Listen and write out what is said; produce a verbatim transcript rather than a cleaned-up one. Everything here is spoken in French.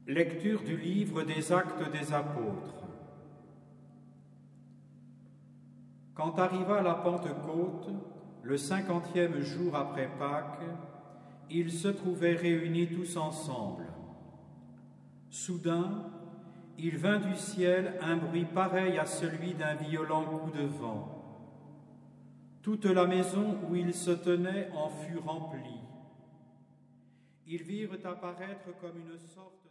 Lecture du livre des Actes des Apôtres. Quand arriva la Pentecôte, le cinquantième jour après Pâques, ils se trouvaient réunis tous ensemble. Soudain, il vint du ciel un bruit pareil à celui d'un violent coup de vent. Toute la maison où ils se tenaient en fut remplie. Ils virent apparaître comme une sorte